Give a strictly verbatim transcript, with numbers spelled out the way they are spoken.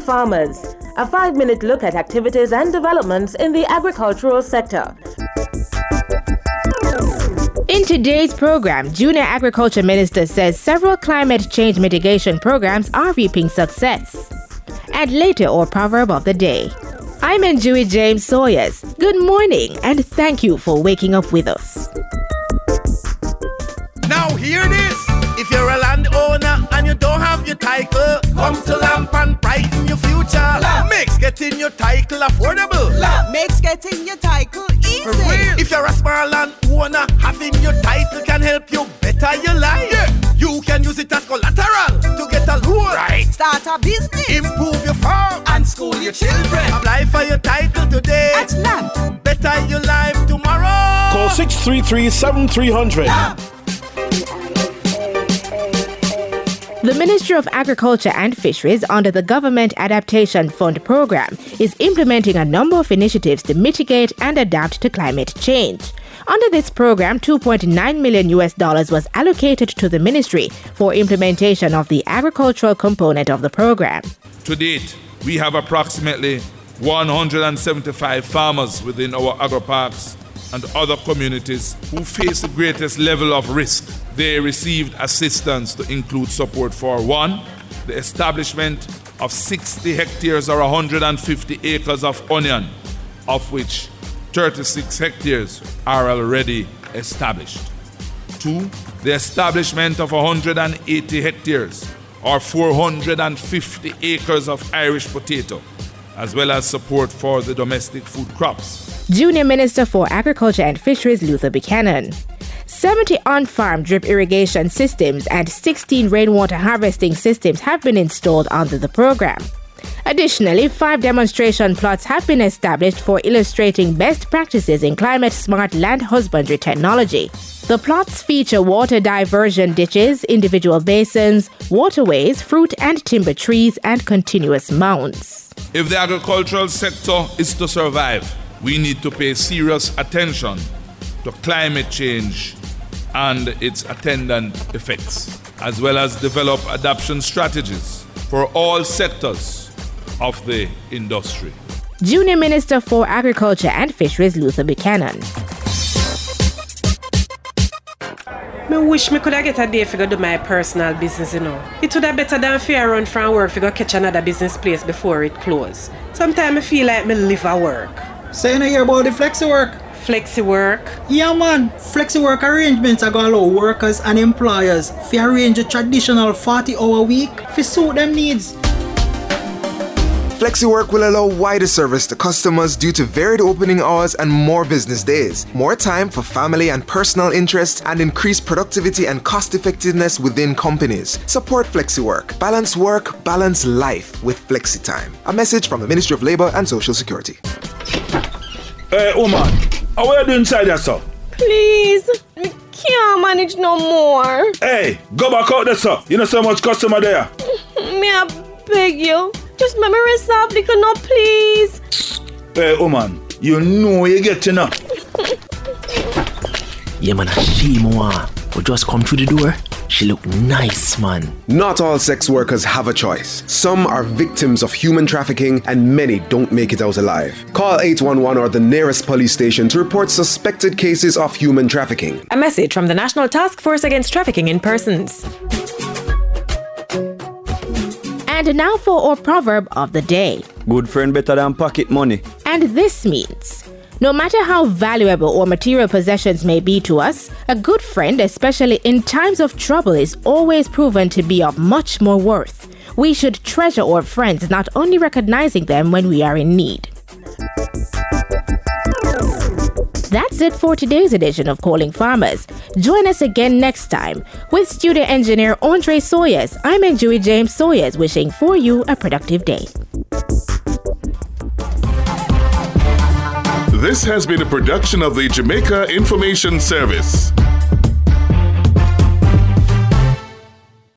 Farmers, a five-minute look at activities and developments in the agricultural sector. In today's program, Junior Agriculture Minister says several climate change mitigation programs are reaping success. And later, our proverb of the day. I'm Njui James Sawyers. Good morning and thank you for waking up with us. Now hear this. If you're a landowner and you don't have your title, come to Lamp and brighten your future. Lamp makes getting your title affordable. Lamp makes getting your title easy. For real. If you're a small landowner, having your title can help you better your life. Yeah. You can use it as collateral to get a loan. Right. Start a business. Improve your farm and school your children. Apply for your title today. At Lamp. Better your life tomorrow. Call six three three, seven three zero zero. Lamp. The Ministry of Agriculture and Fisheries, under the Government Adaptation Fund program, is implementing a number of initiatives to mitigate and adapt to climate change. Under this program, two point nine million U S dollars was allocated to the ministry for implementation of the agricultural component of the program. To date, we have approximately one hundred seventy-five farmers within our agri-parks and other communities who face the greatest level of risk. They received assistance to include support for one, the establishment of sixty hectares or one hundred fifty acres of onion, of which thirty-six hectares are already established. Two, the establishment of one hundred eighty hectares or four hundred fifty acres of Irish potato, as well as support for the domestic food crops. Junior Minister for Agriculture and Fisheries Luther Buchanan. seventy on-farm drip irrigation systems and sixteen rainwater harvesting systems have been installed under the program. Additionally, five demonstration plots have been established for illustrating best practices in climate-smart land husbandry technology. The plots feature water diversion ditches, individual basins, waterways, fruit and timber trees, and continuous mounds. If the agricultural sector is to survive, we need to pay serious attention to climate change and its attendant effects, as well as develop adaptation strategies for all sectors of the industry. Junior Minister for Agriculture and Fisheries Luther Buchanan. I wish me could have get a day to go do my personal business, you know. It would have better than fear run from work to go catch another business place before it close. Sometimes I feel like me live at work. So you know hear about the flexi work? Flexi work? Yeah man, flexi work arrangements are going to allow workers and employers to arrange a traditional forty hour week to suit them needs. FlexiWork will allow wider service to customers due to varied opening hours and more business days, more time for family and personal interests, and increased productivity and cost effectiveness within companies. Support FlexiWork. Balance work, balance life with FlexiTime. A message from the Ministry of Labour and Social Security. Hey, woman, how are you doing inside there, sir? Please, we can't manage no more. Hey, go back out there, sir. You know so much customer there. May I beg you? Just let me resolve little no, please. Hey, woman, you know you get enough. Yeah, man, she more. But just come through the door. She look nice, man. Not all sex workers have a choice. Some are victims of human trafficking and many don't make it out alive. Call eight one one or the nearest police station to report suspected cases of human trafficking. A message from the National Task Force Against Trafficking in Persons. And now for our proverb of the day. Good friend better than pocket money. And this means, no matter how valuable or material possessions may be to us, a good friend, especially in times of trouble, is always proven to be of much more worth. We should treasure our friends, not only recognizing them when we are in need. That's it for today's edition of Calling Farmers. Join us again next time. With studio engineer Andre Sawyers, I'm Njui James Sawyers, wishing for you a productive day. This has been a production of the Jamaica Information Service.